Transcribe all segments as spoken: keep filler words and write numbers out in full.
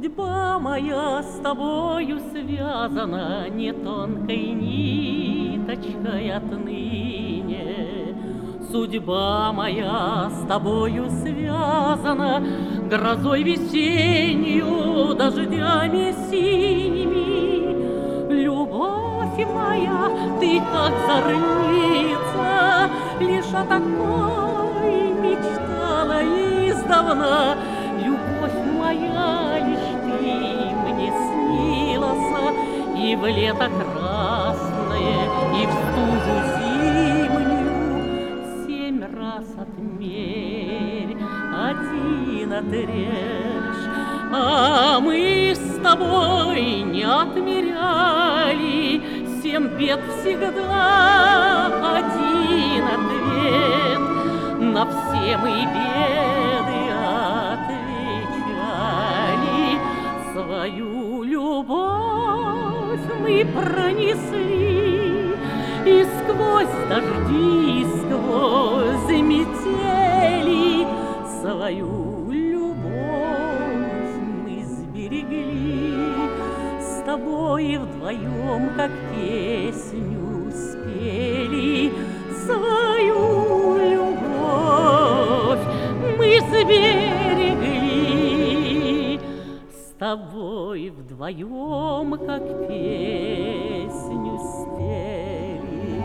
Судьба моя с тобою связана не тонкой ниточкой отныне. Судьба моя с тобою связана грозой весеннюю, дождями синими. Любовь моя, ты как зорница, лишь о такой мечтала издавна. Любовь моя, лишь ты мне снилась, и в лето красное, и в стужу зимнюю. Семь раз отмерь, один отрежь, а мы с тобой не отмеряли. Семь бед всегда один ответ, на все мы беды отвечали. Свою любовь мы пронесли и сквозь дожди, и сквозь метели. Свою любовь мы сберегли, с тобой вдвоем, как песню спели. Свою любовь мы сберегли, с тобой вдвоем, как песню спели.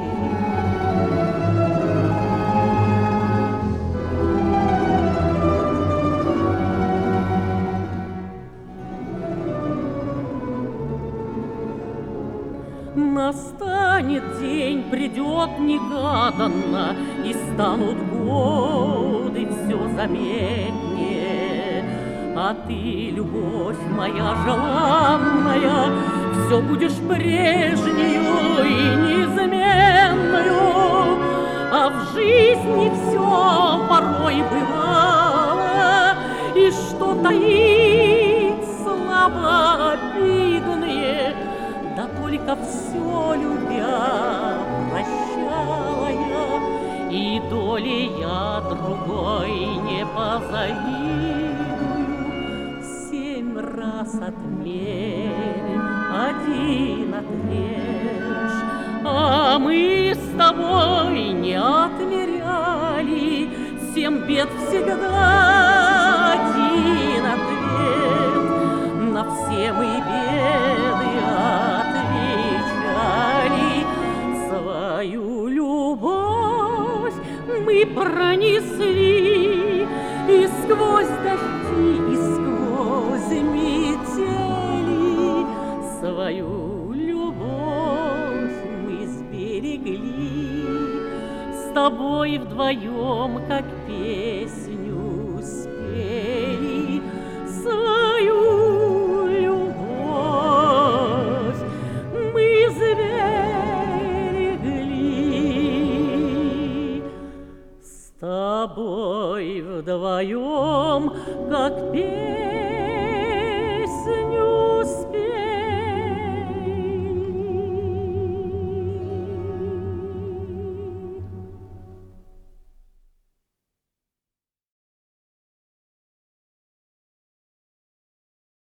Настанет день, придет негаданно, и станут годы все заметнее. А ты, любовь моя желанная, все будешь прежнею и неизменную. А в жизни все порой бывало, и что таит слабо обидные. Да только все любя прощала я, и доле я другой не позавидую. Семь раз отмерь, один отрежь, а мы с тобой не отмеряли. Семь бед всегда один ответ, на все мы беды отвечали. Свою любовь мы пронесли и сквозь дожди, и сквозь метели. Свою любовь мы сберегли, с тобой вдвоем, как песню